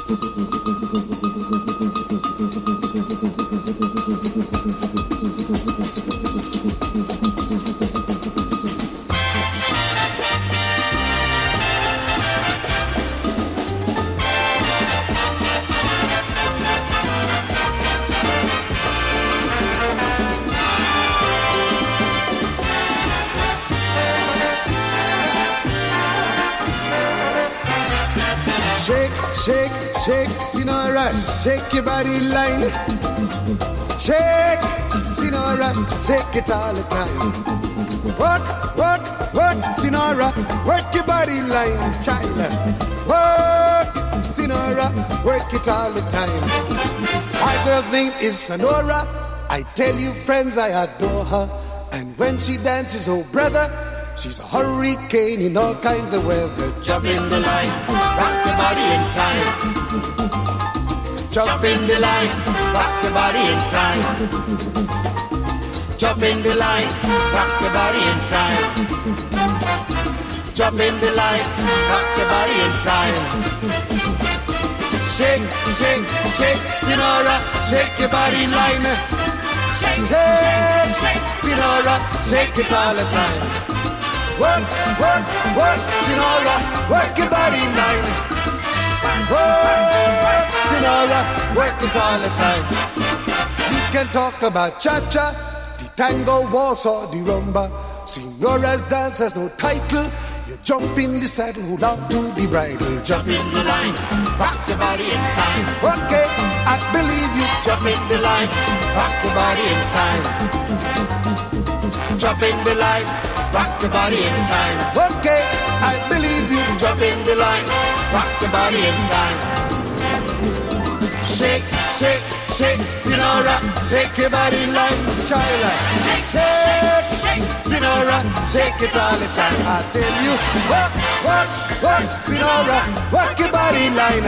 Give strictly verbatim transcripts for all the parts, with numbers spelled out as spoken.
Shake, shake, Sinora, shake your body line. Shake, Sinora, shake it all the time. Work, work, work, Sinora, work your body line, child. Work, Sinora, work it all the time. My girl's name is Sonora. I tell you, friends, I adore her. And when she dances, oh brother, she's a hurricane in all kinds of weather. Jump in the line, rock the body in time. Jump in the line, rock the body in time. Jump in the line, rock the body in time. Jump in the line, rock the body in time. Shake, shake, shake, Sinora, shake your body line. Shake, shake, shake, Sinora, shake it all the time. Work, work, work, Sinora, work your body line. Work, Sinora, work it all the time. We can talk about cha-cha, the tango, waltz or the rumba. Senora's dance has no title. You jump in the saddle, hold on to the bridle. Jump in the line, rock the body in time. Okay, I believe you. Jump in the line, rock the body in time. Jump in the line, rock the body in time. Okay, I believe you. Jump in the line, rock the body in time. Shake, shake, shake, Sinora, shake your body line, child. Shake, shake, shake, Sinora, shake it all the time. I tell you, work, work, work, Sinora, work your body line.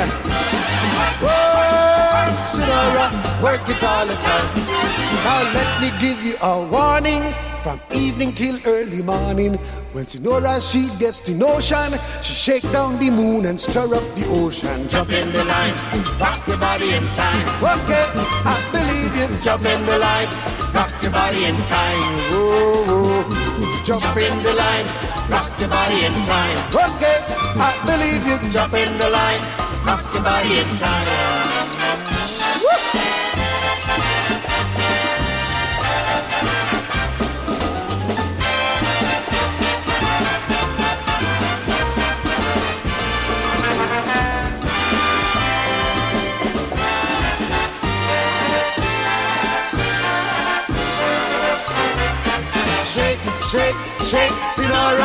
Work, Sinora, work it all the time. Now let me give you a warning. From evening till early morning, when Sinora she gets the notion, she shake down the moon and stir up the ocean. Jump in the line, rock your body in time. Okay, I believe you. Jump in the line, rock your body in time. Oh, oh. Jump, Jump in the line, rock your body in time. Okay, I believe you. Jump in the line, rock your body in time. Woo! Shake, shake, Sinora.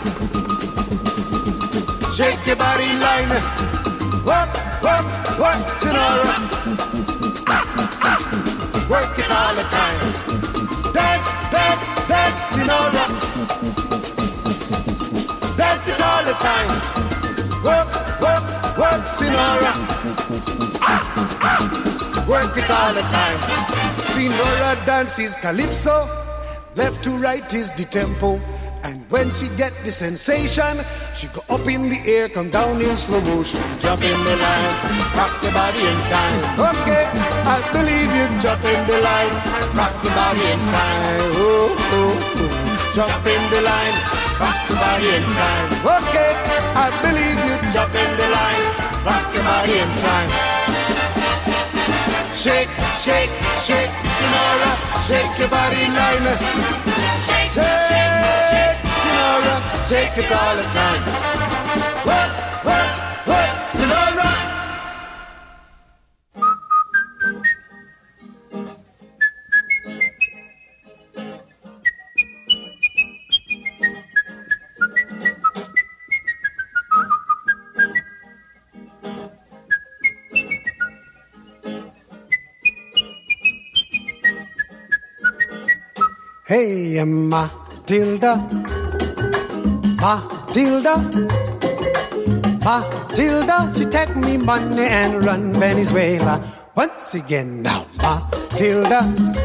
Shake your body line. Work, work, work, Sinora. Work it all the time. Dance, dance, dance, Sinora. Dance it all the time. Work, work, work, Sinora. Work it all the time. Sinora dances calypso. Left to right is the tempo. And when she get the sensation, she go up in the air, come down in slow motion. Jump in the line, rock the body in time. Okay, I believe you. Jump in the line, rock the body in time. Oh, oh, oh. Jump in the line, rock the body in time. Okay, I believe you. Jump in the line, rock the body in time. Shake, shake, shake, Sinora, shake your body line. Shake, shake, shake, shake, Sinora, shake it all the time. Work, work, work, Sinora. Hey, Matilda, Matilda, Matilda, she take me money and run Venezuela. Once again now, Matilda,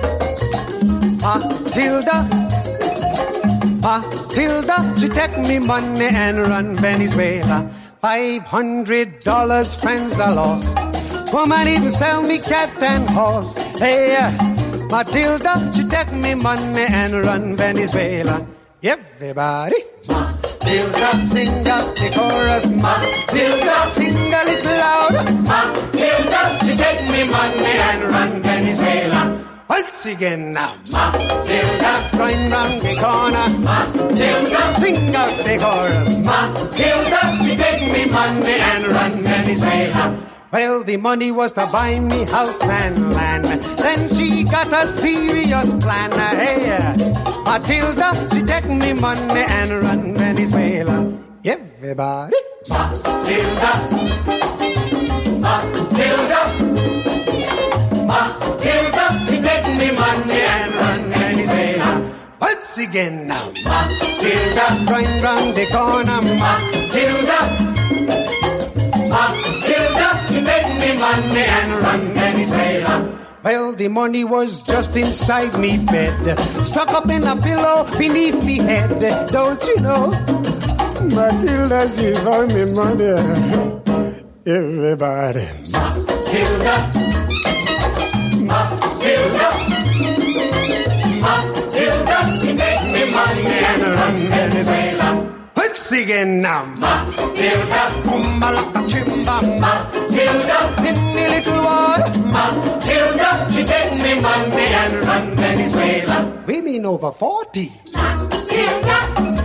Matilda, Matilda, she take me money and run Venezuela. Five hundred dollars, friends are lost. Woman even sell me cat and horse. Hey, Matilda, she take me money and run Venezuela. Everybody, Matilda, sing out the chorus. Matilda, sing a little louder. Matilda, she take me money and run Venezuela. Once again now, Matilda, going round the corner. Matilda, sing out the chorus. Matilda, she take me money and run Venezuela. Well, the money was to buy me house and land. Then she got a serious plan. Hey, Matilda, she take me money and run Venezuela. Everybody, Matilda, Matilda, Matilda, she take me money and run Venezuela. Once again now, Matilda, going round the corner. Matilda, Matilda, she make me money and run Venezuela. Well, the money was just inside me bed, stuck up in a pillow beneath me head. Don't you know, Matilda, she found me money. Everybody, Matilda, Matilda, Matilda, she make me money and run Venezuela. Once again now, Matilda, umbalaka chimba, Matilda, in the little water, Matilda, she take me money and run Venezuela. Women over forty, Matilda,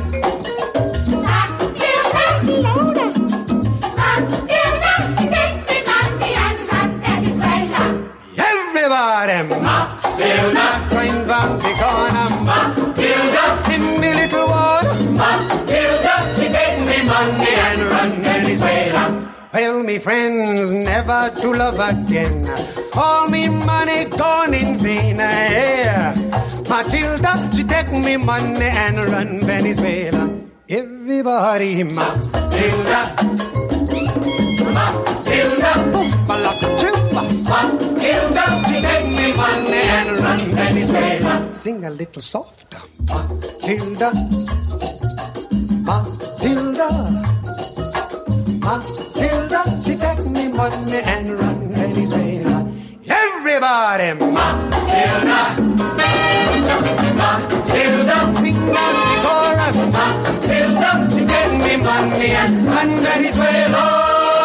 Matilda, louder, Matilda, she take me money and run Venezuela. Everybody, Matilda, going round the corner, Matilda, in the little water, Matilda, she take me money and run Venezuela. Well, me friends, never to love again. All me money gone in vain. Yeah. Matilda, she take me money and run Venezuela. Everybody, Matilda, Matilda, Matilda, Matilda, she take me money and run Venezuela. Sing a little softer, Matilda, Matilda, Matilda, she take me money and run Venezuela. Everybody, Matilda, Matilda, sing out the chorus. Matilda, she take me money and run Venezuela.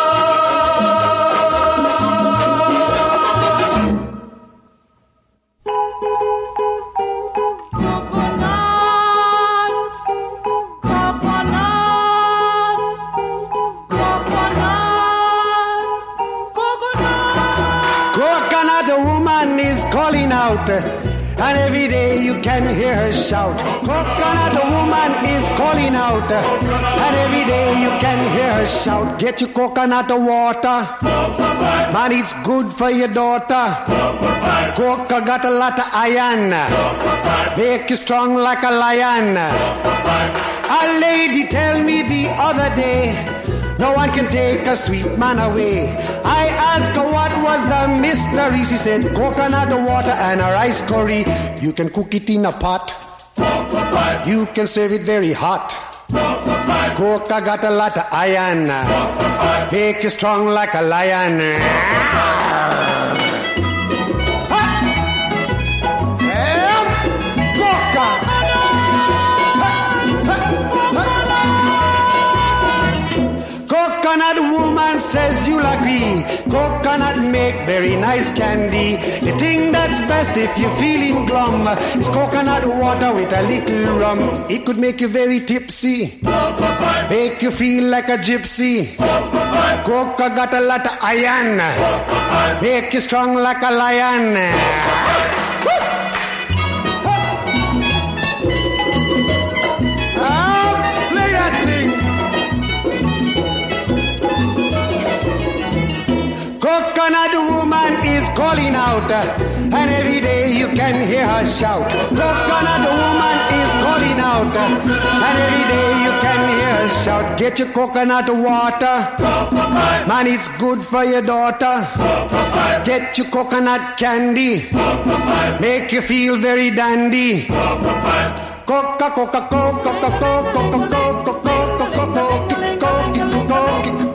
Calling out, and every day you can hear her shout. Coconut woman is calling out, and every day you can hear her shout. Get your coconut water, man, it's good for your daughter. Coca got a lot of iron, make you strong like a lion. A lady tell me the other day, no one can take a sweet man away. I asked her what was the mystery. She said coconut water and a rice curry. You can cook it in a pot, you can serve it very hot. Coca got a lot of iron, make you strong like a lion. Coconut woman says you'll agree, coconut make very nice candy. The thing that's best if you're feeling glum is coconut water with a little rum. It could make you very tipsy, make you feel like a gypsy. Coca got a lot of iron, make you strong like a lion. Coconut woman is calling out, and every day you can hear her shout. Coconut woman is calling out, and every day you can hear her shout. Get your coconut water, man, it's good for your daughter. Get your coconut candy, make you feel very dandy. Coca, Coca, Coca, Coca, Coca, Coca, Coca, Coca, Coca, Coca, Coca, Coca,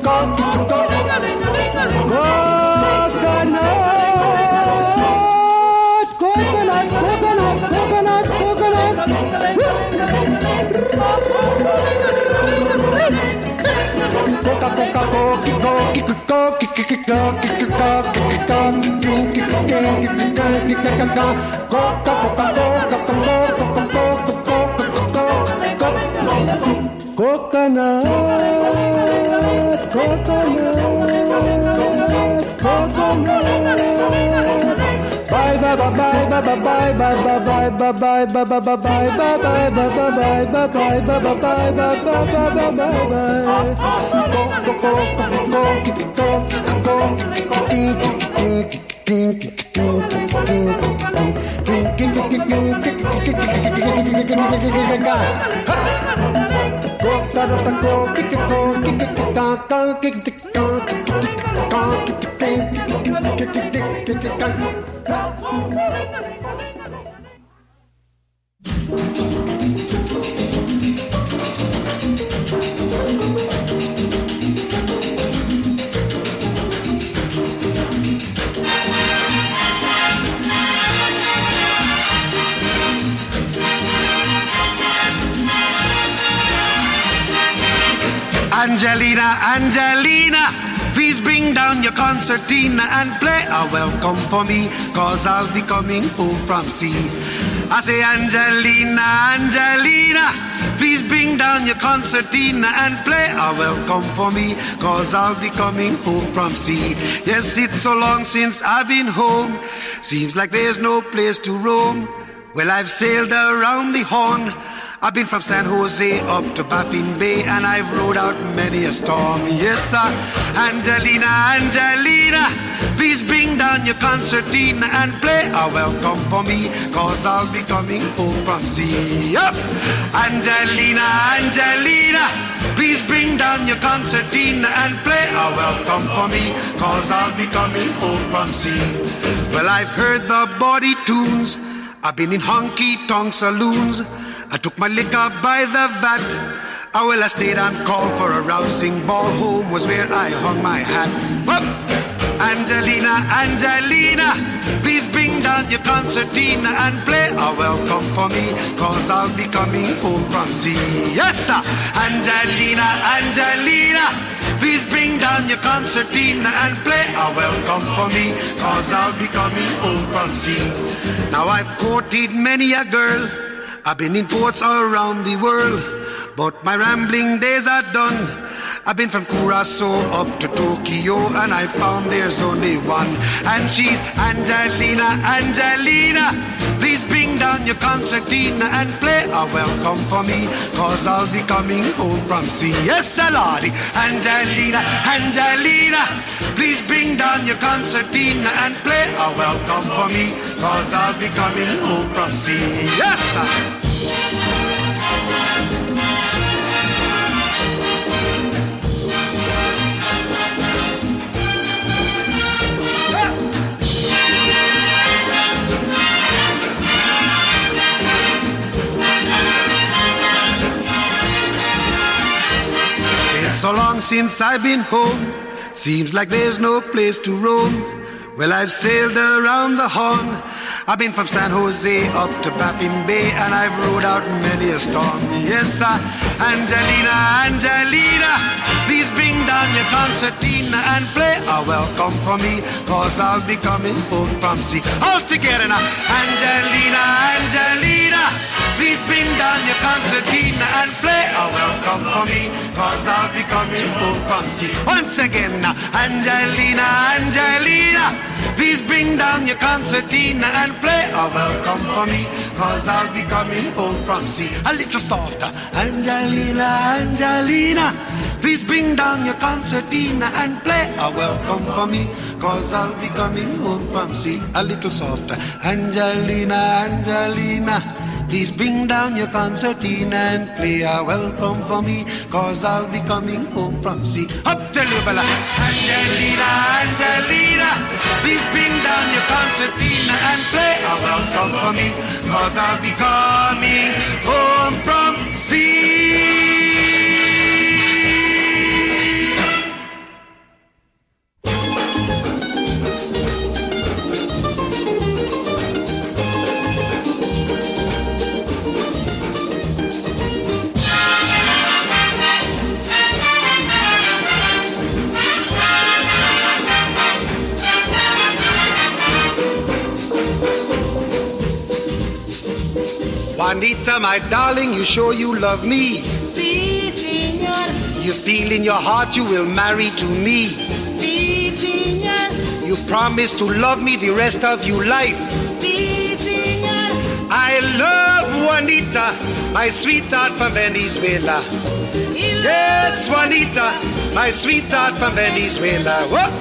Angelina, Angelina, please bring down your concertina and play a welcome for me, cause I'll be coming home from sea. I say, Angelina, Angelina, please bring down your concertina and play a welcome for me, cause I'll be coming home from sea. Yes, it's so long since I've been home, seems like there's no place to roam. Well, I've sailed around the Horn, I've been from San Jose up to Baffin Bay, and I've rode out many a storm. Yes, sir. Angelina, Angelina, please bring down your concertina and play a welcome for me, cause I'll be coming home from sea. Yep. Angelina, Angelina, please bring down your concertina and play a welcome for me, cause I'll be coming home from sea. Well, I've heard the body tunes, I've been in honky-tonk saloons, I took my liquor by the vat. Oh, well, I stayed and called for a rousing ball. Home was where I hung my hat. Up! Angelina, Angelina, please bring down your concertina and play a welcome for me, cause I'll be coming home from sea. Yes, sir! Angelina, Angelina, please bring down your concertina and play a welcome for me, cause I'll be coming home from sea. Now I've courted many a girl, I've been in ports around the world, but my rambling days are done. I've been from Curaçao up to Tokyo, and I found there's only one, and she's Angelina, Angelina. Please bring down your concertina and play a welcome for me, cause I'll be coming home from sea. Yes, Lordy. Angelina, Angelina, please bring down your concertina and play a welcome for me, cause I'll be coming home from sea. Yes, sir. So long since I've been home, seems like there's no place to roam. Well, I've sailed around the Horn, I've been from San Jose up to Baffin Bay, and I've rode out many a storm. Yes, sir. Angelina, Angelina, please bring down your concertina and play a welcome for me, cause I'll be coming home from sea. All together now. Angelina, Angelina, please bring down your concertina and play a welcome for me, cause I'll be coming home from sea. Once again now. Angelina, Angelina, please bring down your concertina and play a welcome for me, cause I'll be coming home from sea. A little softer. Angelina, Angelina, please bring down your concertina and play a welcome for me, cause I'll be coming home from sea. A little softer. Angelina, Angelina, please bring down your concertina and play a welcome for me, cause I'll be coming home from sea. Up to you, Bella. Angelina, Angelina, please bring down your concertina and play a welcome for me, cause I'll be coming home from sea. Juanita, my darling, you sure you love me? Sí, señor. You feel in your heart you will marry to me? Sí, señor. You promise to love me the rest of your life? Sí, señor. I love Juanita, my sweetheart from Venezuela. Yes, Juanita, my sweetheart from Venezuela. What?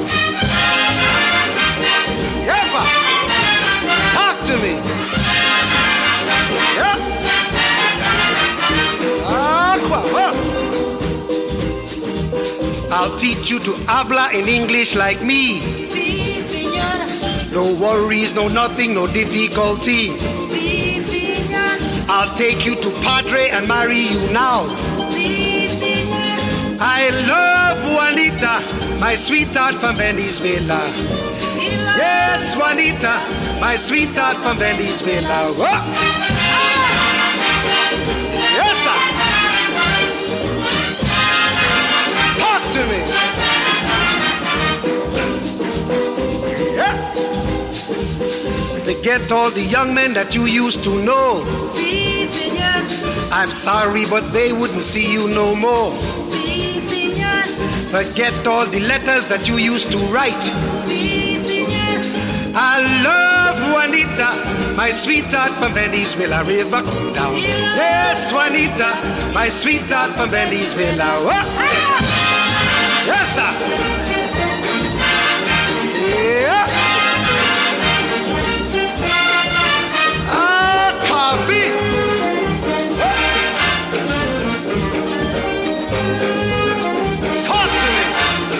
Ever? Talk to me. Yeah. Aqua, huh? I'll teach you to habla in English like me. Sí, señor. No worries, no nothing, no difficulty. Sí, señor. I'll take you to Padre and marry you now. Sí, señor. I love Juanita, my sweetheart from Venezuela. Yes, Juanita, my sweetheart from Venezuela. Whoa. Yes, sir. Talk to me. Yeah. Forget all the young men that you used to know. Sí, señor. I'm sorry, but they wouldn't see you no more. Sí, señor. Forget all the letters that you used to write. Sí, señor. I love Juanita, my sweetheart from Venezuela. River come down. Yes, Juanita, my sweetheart from Venezuela. What? Yes, sir. Yeah. Ah, coffee. Talk to me.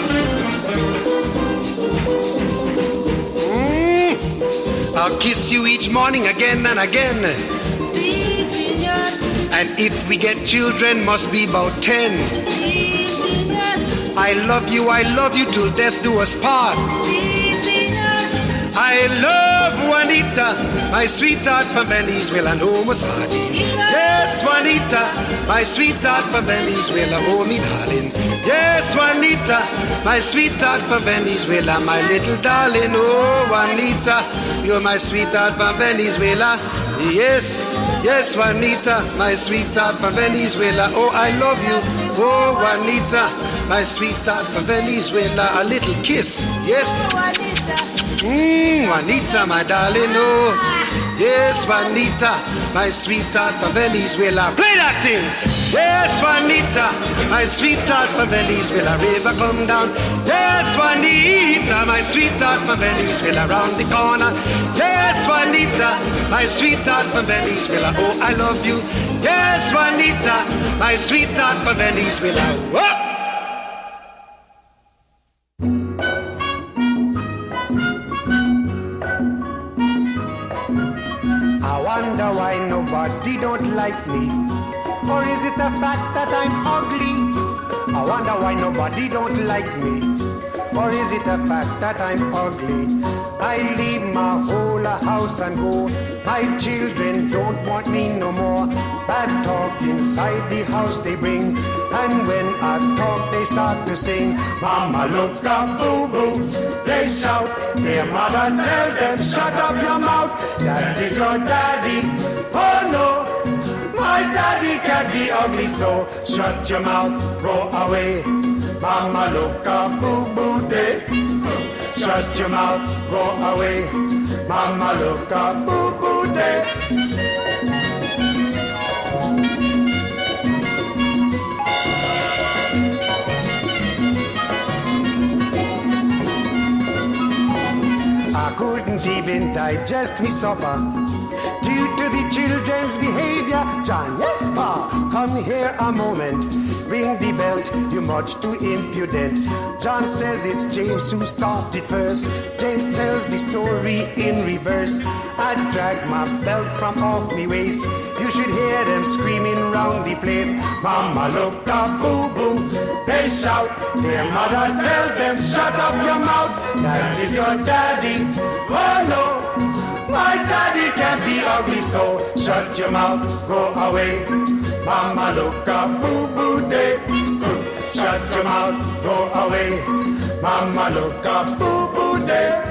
Mm. I'll kiss you each morning again and again. Sí, señor. And if we get children, must be about ten. Sí, señor. I love you, I love you till death do us part. Sí, señor. I love Juanita, my sweetheart from Venezuela. No Masadi. Yes, Juanita, my sweetheart from Venezuela. Oh, me darling. Yes, Juanita, my sweetheart from Venezuela. My little darling. Oh, Juanita, you're my sweetheart from Venezuela. Yes, yes, Juanita, my sweetheart from Venezuela. Oh, I love you. Oh, Juanita, my sweetheart from Venezuela. A little kiss. Yes. Mmm, Juanita, my darling, oh. Yes, Juanita, my sweetheart from Venezuela. Play that thing. Yes, Juanita, my sweetheart from Venezuela. River come down. Yes, Juanita, my sweetheart from Venezuela. Round the corner. Yes, Juanita, my sweetheart from Venezuela. Oh, I love you. Yes, Juanita, my sweetheart from Venezuela. Whoa! I wonder why nobody don't like me. Or is it the fact that I'm ugly? I wonder why nobody don't like me. Or is it the fact that I'm ugly? I leave my whole house and go. My children don't want me no more. Bad talk inside the house they bring. And when I talk they start to sing. Mama look up, boo boo. They shout. Their mother tell them shut up your mouth. That is your daddy. Oh no, my daddy can't be ugly, so shut your mouth, go away. Mama look up, boo boo day. Shut your mouth, go away. Mama look up, boo boo day. I couldn't even digest me supper due to the children's behavior. John, yes, Pa, come here a moment. Ring the belt, you're much too impudent. John says it's James who started first. James tells the story in reverse. I dragged my belt from off me waist. You should hear them screaming round the place. Mama look up, boo boo. They shout. Their mother tell them shut up your mouth. That is your daddy. Oh no, my daddy can't be ugly, so shut your mouth, go away. Mama look up, boo boo day. Shut your mouth, go away. Mama look up, boo boo day.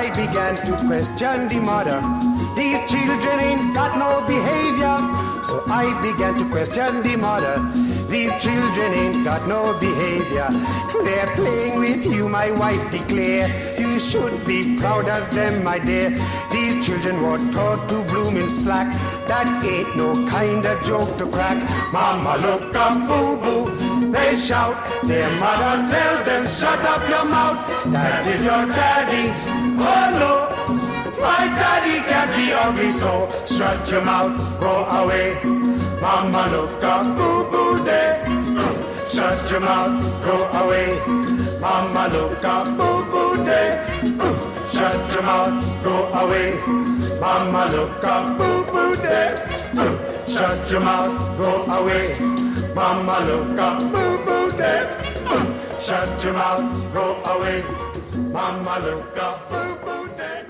I began to question the mother. These children ain't got no behavior. So I began to question the mother. These children ain't got no behavior. They're playing with you, my wife declare. You should be proud of them, my dear. These children were taught to bloom in slack. That ain't no kind of joke to crack. Mama, look up, boo-boo. They shout. Their mother tell them, shut up your mouth. That is your daddy. Oh no, my daddy can't be ugly, so shut your mouth, go away. Mama, look up, boo-boo there. Shut your mouth, go away. Mama, look up, boo-boo there. Shut your mouth, go away. Mama, look up, boo-boo there. Shut your mouth, go away. Mama, look up, boo-boo there. Shut your mouth, go away. Mama, look up, boo-boo there.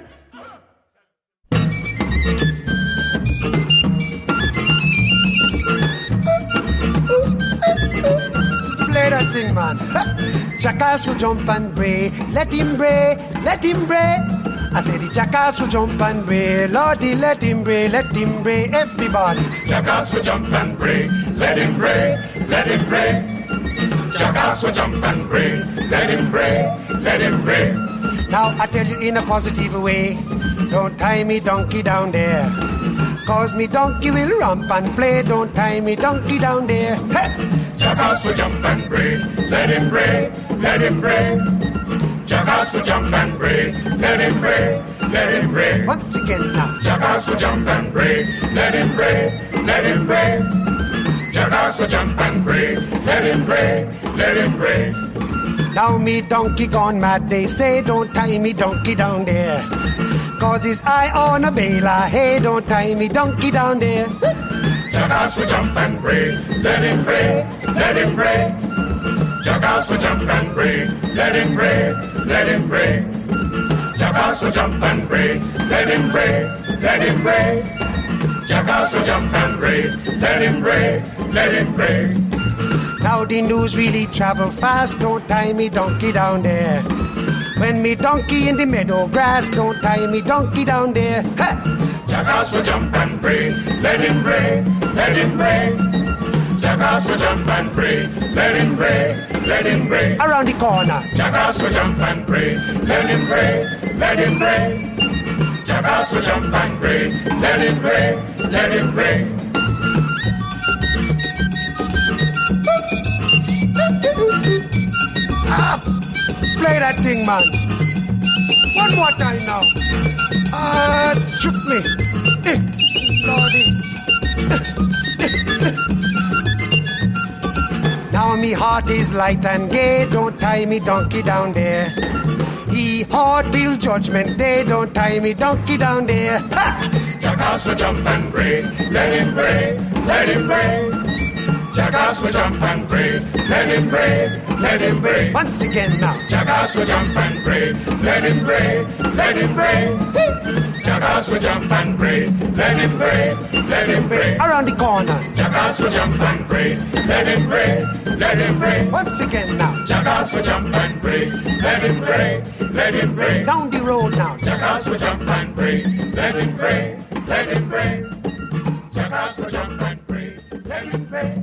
Play that thing, man. Jackass will jump and bray. Let him bray, let him bray. I said the jackass will jump and bray. Lordy, let him bray, let him bray. Everybody. Jackass will jump and bray. Let him bray, let him bray. Jackass will jump and bray. Let him bray, let him bray. Now I tell you in a positive way, don't tie me donkey down there. Cause me donkey will romp and play. Don't tie me donkey down there. Hey! Jackass will jump and bray. Let him bray, let him bray. Jackass will jump and bray. Let him bray, let him bray. Once again now. Jackass will jump and bray. Let him bray, let him bray. Jackass will jump and bray. Let him bray, let him bray. Now me donkey gone mad, they say. Don't tie me donkey down there. Cause his eye on a baler. Hey, don't tie me donkey down there. Jackass will jump and bray. Let him bray, let him bray. Jackass will jump and bray. Let him bray, let him bray. Jackass will jump and bray. Let him bray, let him bray. Jackass will jump and bray. Let him bray, let him bray. Now the news really travel fast. Don't tie me donkey down there. When me donkey in the meadow grass, don't tie me donkey down there. Hey! Jackass will jump and bray. Let him bray, let him bray. Jackass will jump and bray. Let him bray, let him bray. Around the corner. Jackass will jump and bray. Let him bray, let him bray. Jackass will jump and bray. Let him bray, let him bray. Ah, play that thing, man. One more time now. Ah, uh, shoot me. Eh, Lordy. Now me heart is light and gay. Don't tie me donkey down there. He hard till judgment day. Don't tie me donkey down there. Ha! Jackass will jump and bray. Let him bray, let him bray. Jackass will jump and bray. Let him bray, let him bray. Once again now. Jackass will jump and bray. Let him bray, let him bray. Jackass will jump and bray. Let him bray, let him bray. Around the corner. Jackass will jump and bray. Let him bray, let him bray. Once again now. Jackass will jump and bray. Let him bray, let him bray. Down the road now. Jackass will jump and bray. Let him bray, let him bray. Jackass will jump and bray. Let him bray.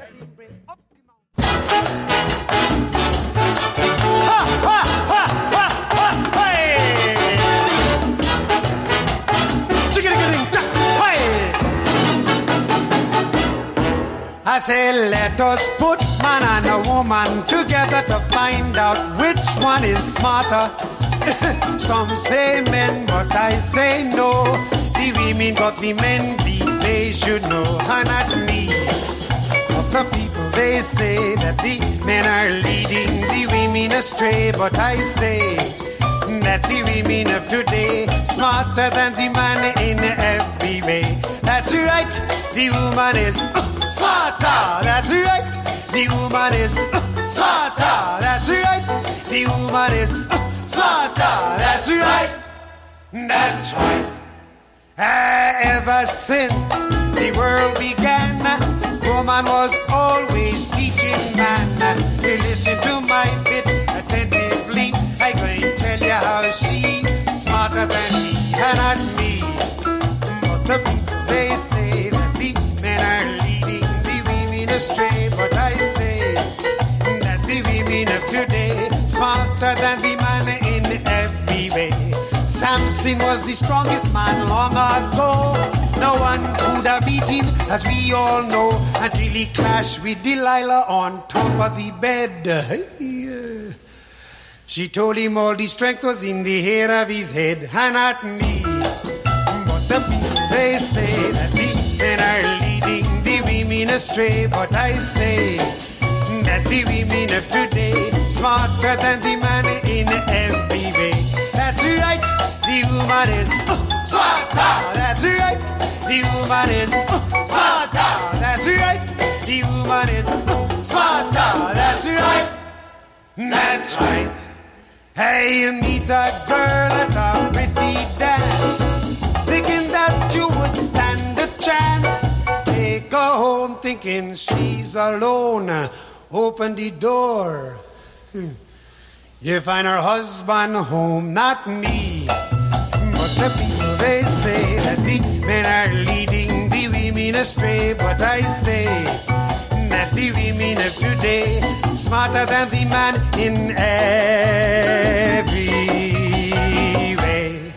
I say let us put man and a woman together to find out which one is smarter. Some say men, but I say no. The women got the men beat, they should know, and not me. Other people, they say that the men are leading the women astray, but I say that the women of today smarter than the man in every way. That's right, the woman is uh, smarter. That's right, the woman is uh, smarter. That's right, the woman is uh, smarter. That's right, that's right. Uh, ever since the world began, woman was always teaching man. You listen to my bit attentively. I'm going to tell you how she smart smarter than the man in every way. Samson was the strongest man long ago. No one could have beat him, as we all know, until he clashed with Delilah on top of the bed. She told him all the strength was in the hair of his head, and not me. But the people, they say that the men are leading the women astray. But I say that the women of today smarter than the man in every way. That's right, the woman is uh, smarter. That's right, the woman is uh, smarter. That's right, the woman is uh, smarter. That's right, that's right. Hey, you meet a girl at a pretty dance, thinking that you would stand a chance. Take her home thinking she's alone. Open the door. You find her husband home, not me. But the people, they say that the men are leading the women astray. But I say that the women of today smarter than the man in every way.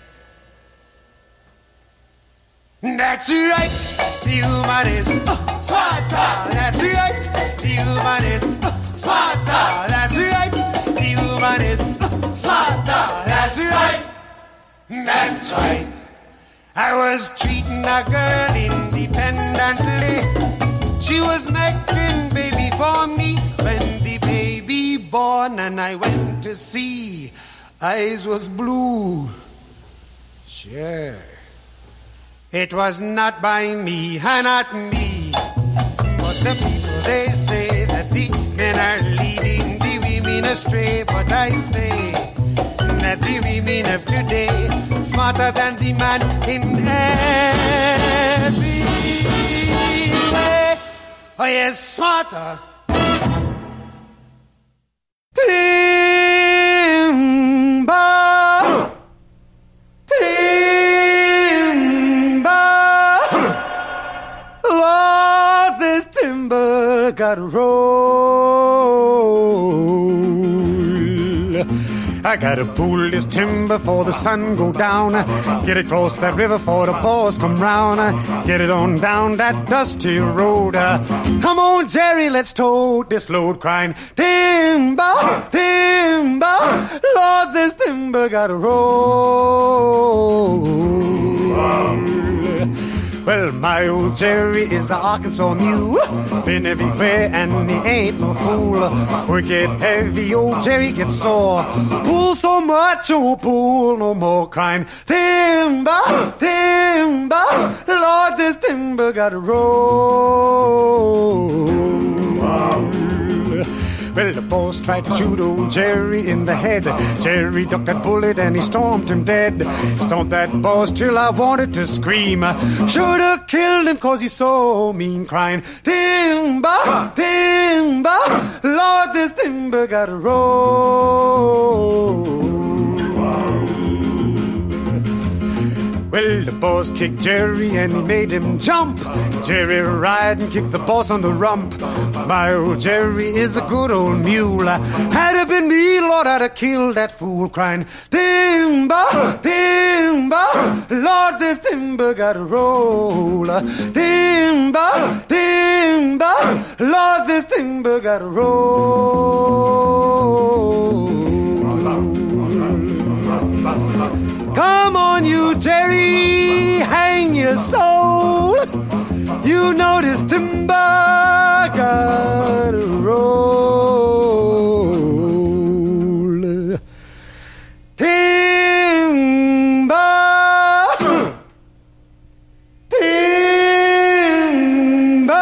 That's right, the woman is uh, smarter. That's right, the woman is uh, smarter. That's right, the woman is uh, smarter. That's right, that's right. I was treating a girl independently. She was making baby for me. When the baby born and I went to see, eyes was blue. Sure. It was not by me, and not me. But the people, they say that the men are leading the women astray. But I say that the women of today smarter than the man in every way. Oh yes, smarter. Timber, timber. Lord, this timber got to roll. I gotta pull this timber for the sun go down. Get it across that river for the boys come round. Get it on down that dusty road. Come on, Jerry, let's tote this load, crying timber, timber. Lord, this timber gotta roll. Well, my old Jerry is the Arkansas mule. Been everywhere and he ain't no fool. Work it heavy, old Jerry gets sore. Pull so much, oh, pull no more, crying timber, timber. Lord, this timber gotta roll. Well, the boss tried to shoot old Jerry in the head. Jerry ducked that bullet and he stomped him dead. Stomped that boss till I wanted to scream. Should've killed him cause he's so mean, crying timber, timber. Lord, this timber gotta roll. Well, the boss kicked Jerry and he made him jump. Jerry ride and kicked the boss on the rump. My old Jerry is a good old mule. Had it been me, Lord, I'd have killed that fool, crying timber, timber. Lord, this timber gotta roll. Timber, timber. Lord, this timber gotta roll. Come on, you Jerry, hang your soul. You know this timber gotta roll. Timber, timber.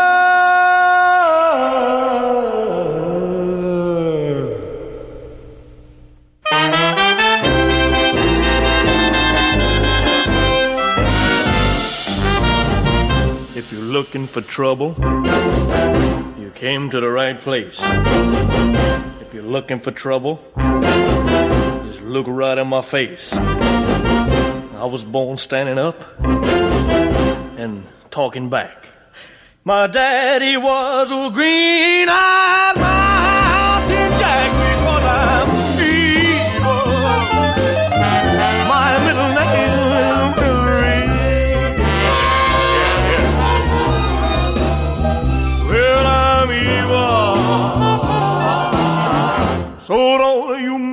If you're looking for trouble, you came to the right place. If you're looking for trouble, just look right in my face. I was born standing up and talking back. My daddy was a green-eyed mountain jack because I'm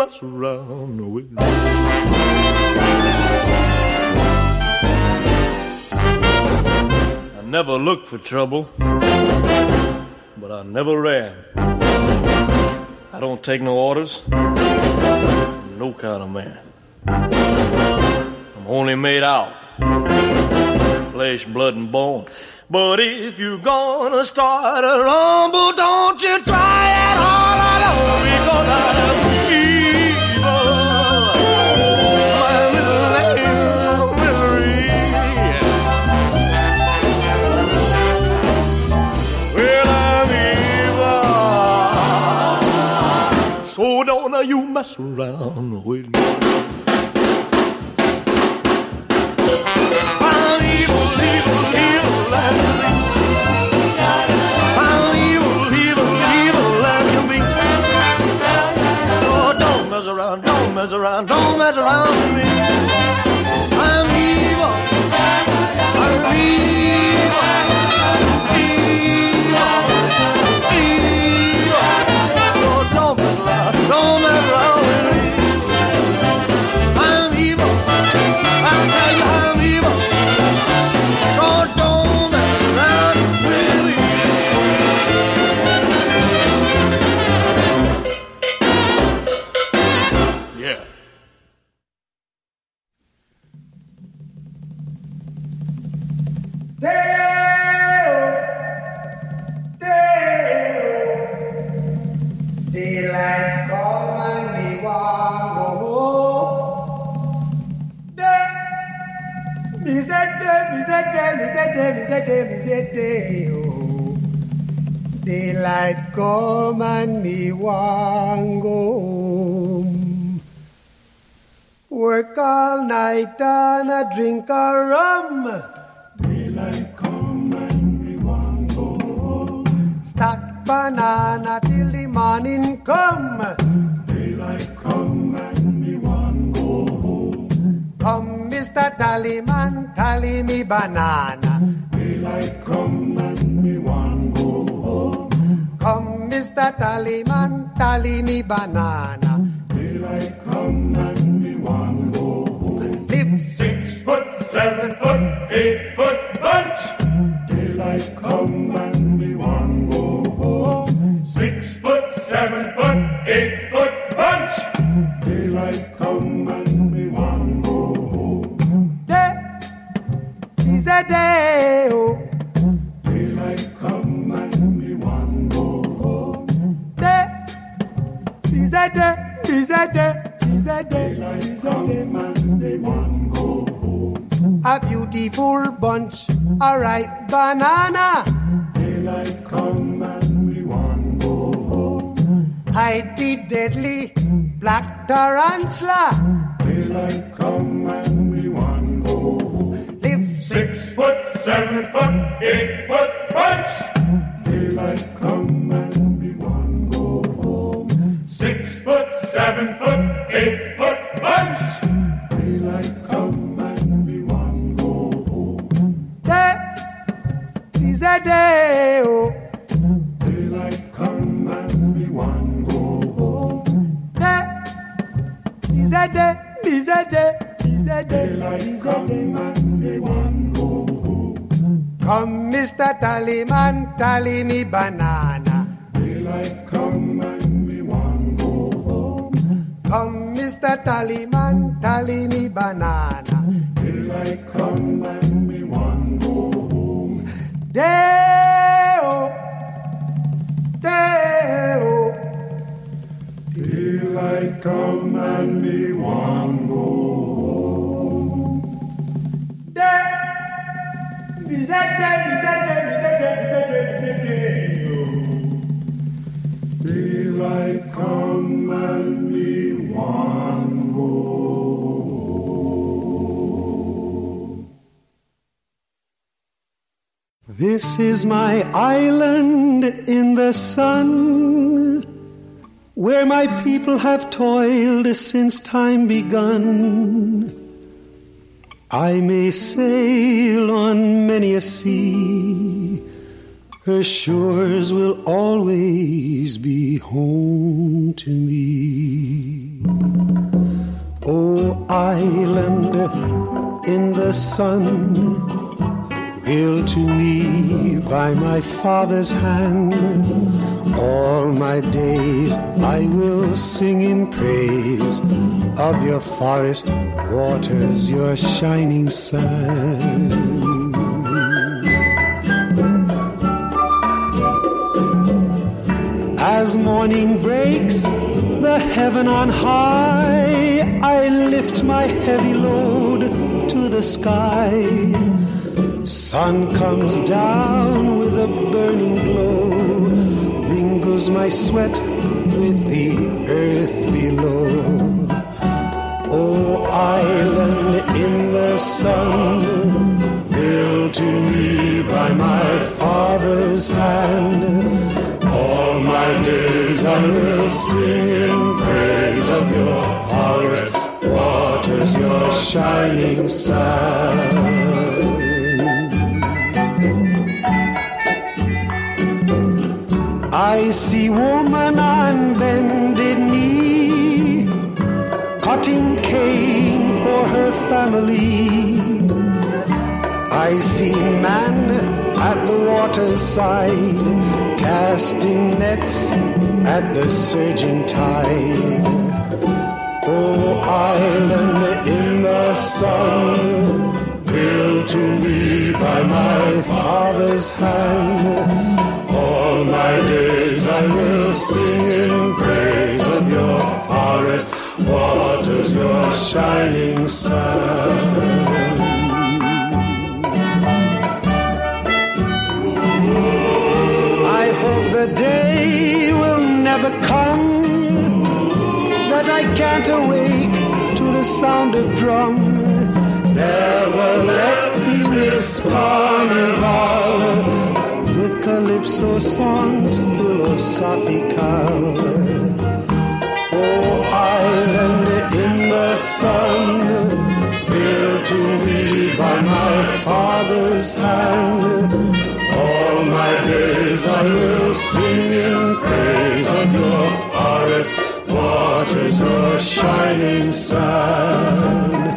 mess around with me. I never looked for trouble, but I never ran. I don't take no orders, no kind of man. I'm only made out flesh, blood, and bone. But if you're gonna start a rumble, don't you try it all alone, because I'm evil. My little angel Mary. Well, I'm evil. So don't you mess around with me. Around, don't mess around, don't mess around with me. I'm evil, I'm evil, evil, evil. So don't mess around, don't mess around with me. I'm evil, I tell you I'm evil. So don't mess around with me. Yeah. Daylight come and me want go home. Day, me say day, me say day, me say day, me say day, me say day, oh. Daylight come and me want go home. Work all night and a drink a rum. Daylight come and we want go home. Stack banana till the morning come. Daylight come and we want go home. Come, Mister Tallyman, tally me banana. Daylight come and we want go home. Come, Mister Tallyman, tally me banana. Daylight come and we want go home. Live Six foot, seven foot, eight foot bunch. Daylight come and we want go home. Six foot, seven foot, eight foot bunch. Daylight come and we want go home. day is a day, oh. Daylight come and we want go home. Day is a day, is a day, is a day, Daylight is a come day. and we want go home. A beautiful bunch, a ripe banana. Daylight come and we want go home. Hide the deadly black tarantula. Daylight come and we want go home. Live Six foot, seven foot, eight foot bunch. Daylight come and we want go home. Six foot, seven foot, eight foot bunch. Daylight come and we want go home. day is a day, oh. Daylight come and we want go home. Day is a day, is a day, is a day, Daylight is a come day. and we want go home. Come, Mister Tallyman, tally me banana. Daylight come and we want go home. Come, Mister Tallyman, tally me banana. Daylight come and we want go home. Day-o, day-o. Daylight come and we want go home. Day, is a day, is a day, is a day, is a day, is a day-o. Daylight come and we want go home. This is my island in the sun, where my people have toiled since time begun. I may sail on many a sea, her shores will always be home to me. Oh, island in the sun, built to me by my father's hand, all my days I will sing in praise of your forest waters, your shining sun. As morning breaks, the heaven on high, I lift my heavy load to the sky. Sun comes down with a burning glow, mingles my sweat with the earth below. Oh, island in the sun, built to me by my father's hand, all my days I will sing in praise of your forest waters, your shining sun. I see woman on bended knee, cutting cane for her family. I see man at the water's side, casting nets at the surging tide. Oh, island in the sun, built to me by my father's hand, all my days I will sing in praise of your forest waters, your shining sun. The day will never come that I can't awake to the sound of drum. Never let me miss carnival with calypso songs philosophical. Oh, island in the sun, built to me by my father's hand, all my days I will sing in praise of your forest waters, your shining sun.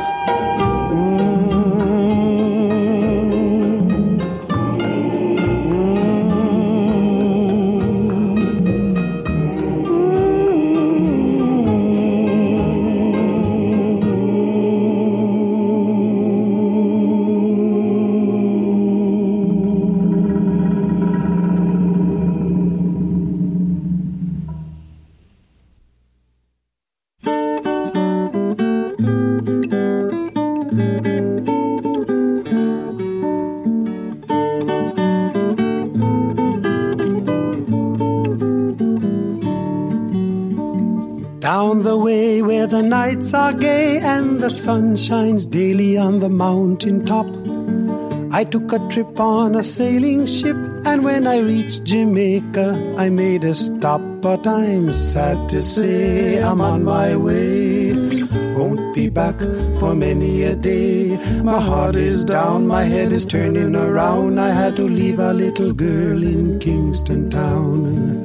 Down the way where the nights are gay and the sun shines daily on the mountain top, I took a trip on a sailing ship, and when I reached Jamaica I made a stop. But I'm sad to say I'm on my way, won't be back for many a day. My heart is down, my head is turning around, I had to leave a little girl in Kingston town.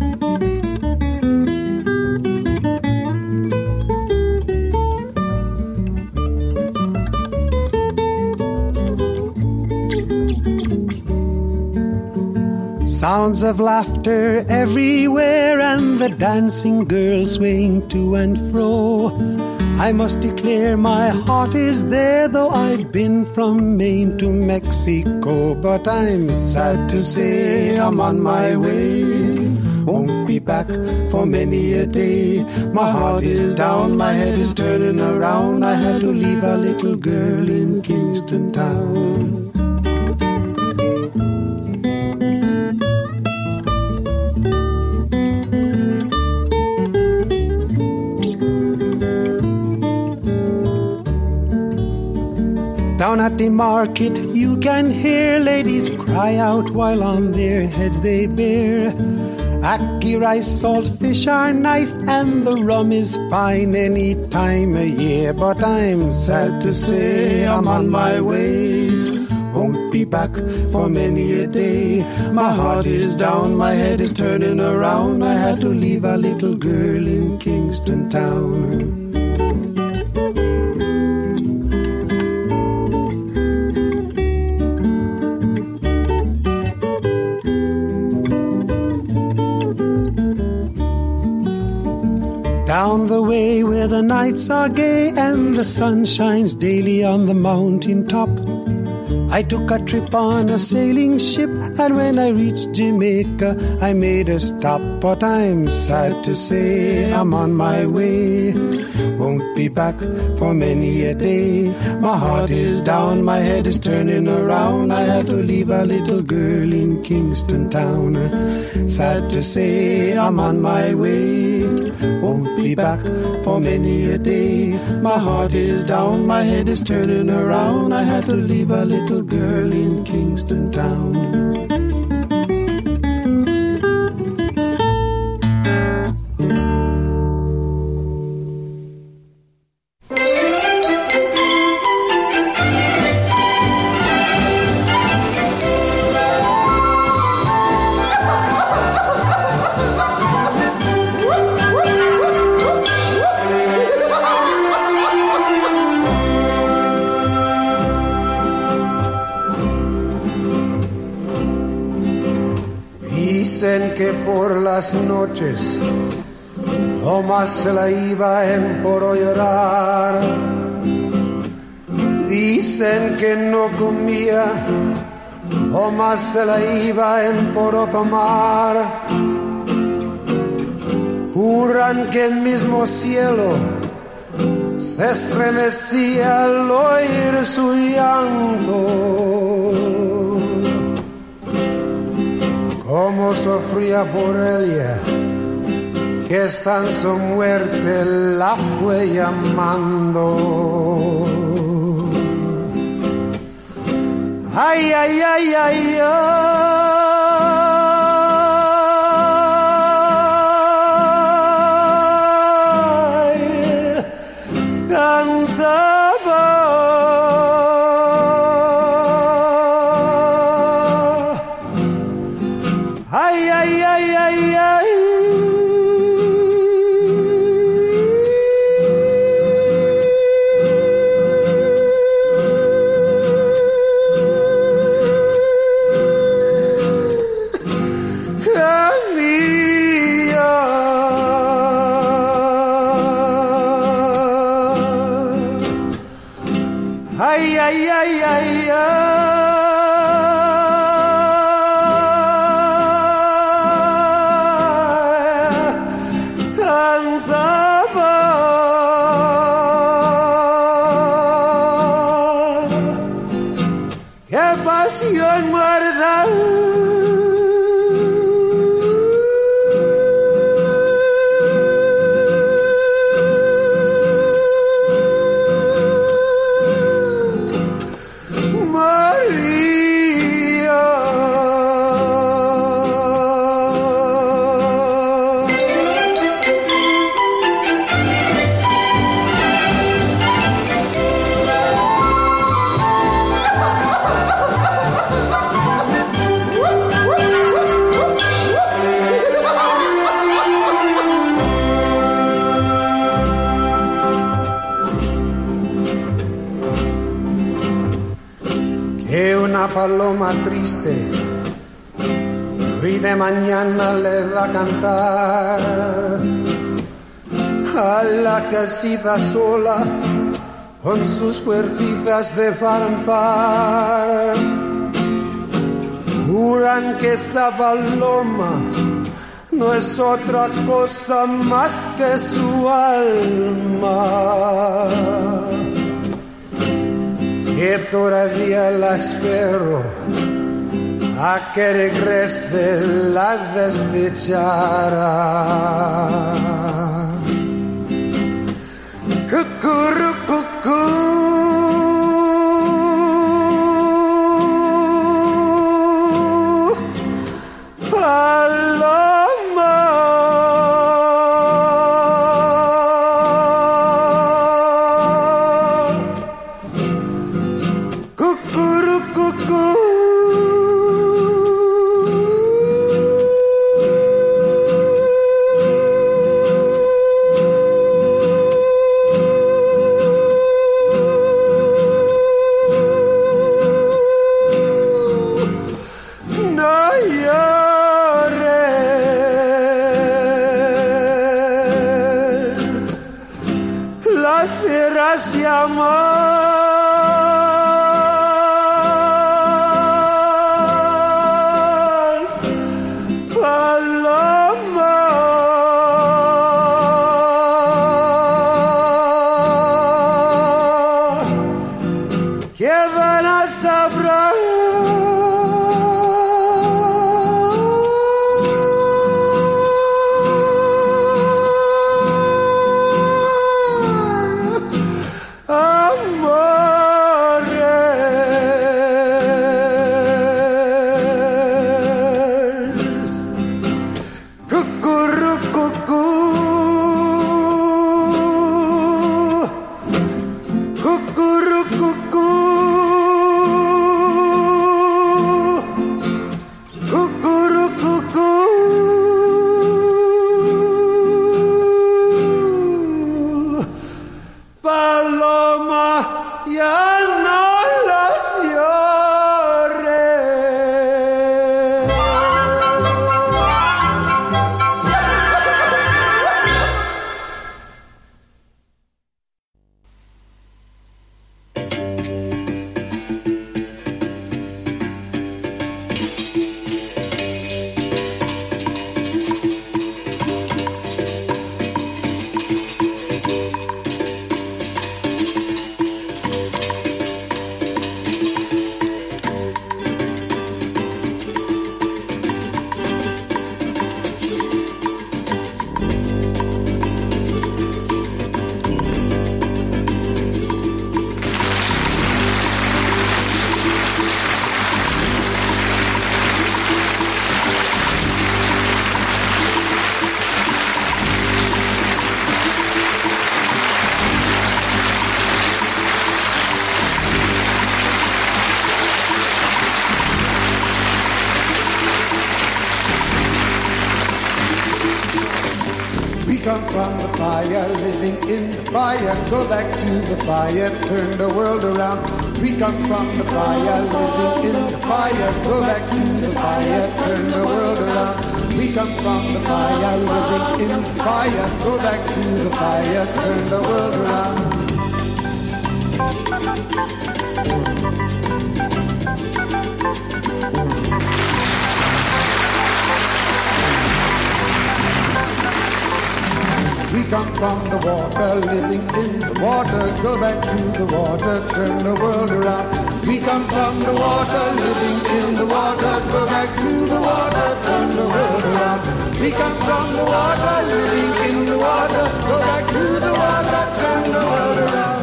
Sounds of laughter everywhere, and the dancing girls swaying to and fro. I must declare my heart is there, though I've been from Maine to Mexico. But I'm sad to say I'm on my way, won't be back for many a day. My heart is down, my head is turning around, I had to leave a little girl in Kingston town. Down at the market you can hear ladies cry out while on their heads they bear. Ackee rice, salt fish are nice, and the rum is fine any time of year. But I'm sad to say I'm on my way, won't be be back for many a day. My heart is down, my head is turning around. I had to leave a little girl in Kingston Town. Down the way where the nights are gay and the sun shines daily on the mountain top, I took a trip on a sailing ship, and when I reached Jamaica, I made a stop. But I'm sad to say I'm on my way, won't be back for many a day. My heart is down, my head is turning around. I had to leave a little girl in Kingston Town. Sad to say I'm on my way, won't be back for many a day. My heart is down, my head is turning around. I had to leave a little girl in Kingston Town. Dicen que por las noches Tomás se la iba en poro llorar. Dicen que no comía, Tomás se la iba en poro tomar. Juran que el mismo cielo se estremecía al oír su llanto. Cómo sufría por ella, que hasta en su muerte la fue llamando. Ay, ay, ay, ay, ay, cantaba. Ay, ay, ay, ay, ay. Camilla. Ay, ay, ay, ay, ay. Pasión mortal. María. Que una paloma triste hoy de mañana le va a cantar a la casita sola con sus puertitas de par en par. Juran que esa paloma no es otra cosa más que su alma, que todavía la espero a que regrese la desdichada. Cucurru, cucú. Paloma. Cucurru, cucú. las fieras llamas, paloma. Que van a saber come from the fire, living in the fire, go back to the fire, turn the world around. We come from the fire, living in the fire, go back to the fire, turn the world around. We come from the fire, living in the fire, go back to the fire, turn the world around. We come from the water, living in the water, go back to the water, turn the world around. We come from the water, living in the water, go back to the water, turn the world around. We come from the water, living in the water, go back to the water, turn the world around.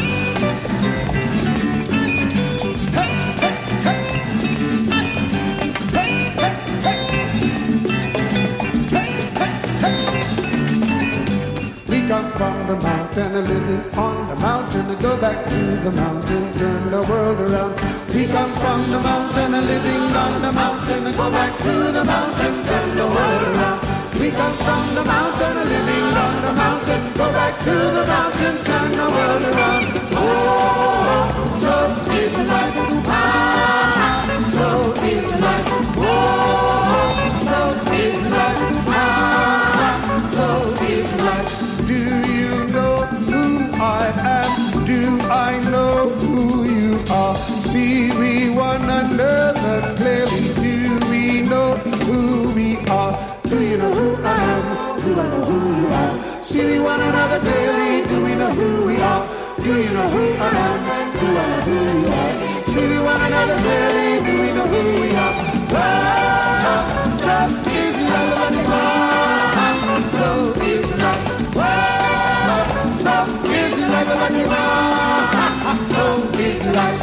We come from the mountain, living on the mountain, go back to the mountain, turn the world around. We come from the mountain, living on the mountain, go back to the mountain, turn the world around. We come from the mountain, living on the mountain, go back to the mountain, turn the world around. Oh, so is life, ah, so is life. Oh, so is life, ah, so is life. Do you know who I am? Do I know who you are? See we one another clearly. Do we know who we are? Do you know who I am? Do I know who you are? See we one another clearly. Do we know who we are? Do you know who I am? Do I know who you are? See we one another clearly. Do we know who we are? Oh, so is love, so is love. So is life, what you want. So is life.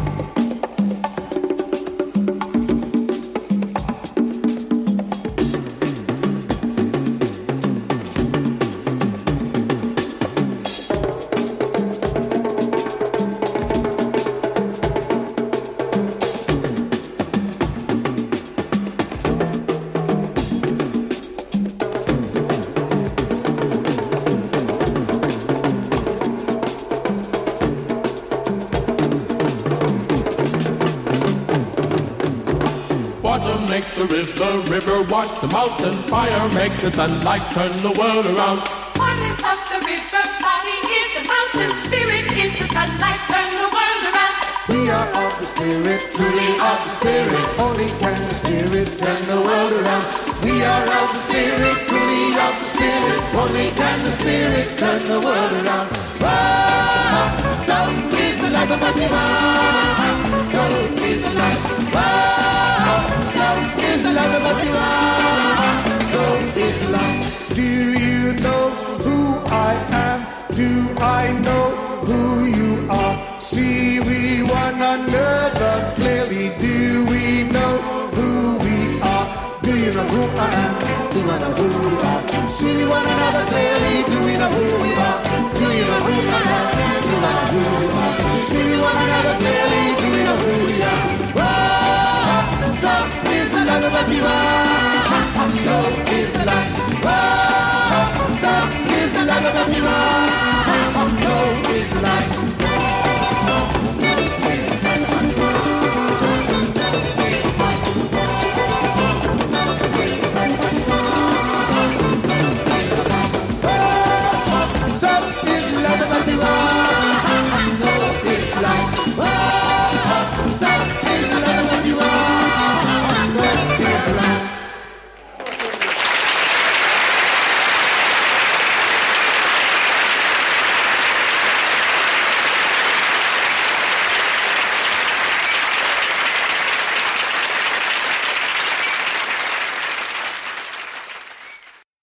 Make the river, river wash the mountain, fire make the sunlight turn the world around. What is up the river, body is the light, turn the world around. We are of the Spirit, truly of the Spirit. Only can the Spirit turn the world around. We are of the Spirit, truly of the Spirit. Only can the Spirit turn the world around. Whoa, so is the life of a divine. So is the life. Whoa, so is the life of a divine. So is the life. Do you know who I am? Do I know who you are? See we one another clearly. Do we know who we are? Do you know who I am? Do I know who we are? See we one another clearly. Do we know who we are? Do you know who I am? Do I know who we are? See we one another clearly. Do we know who we are? Whoa, so is the love of a divine. So is the life. Whoa, so is the love of a divine.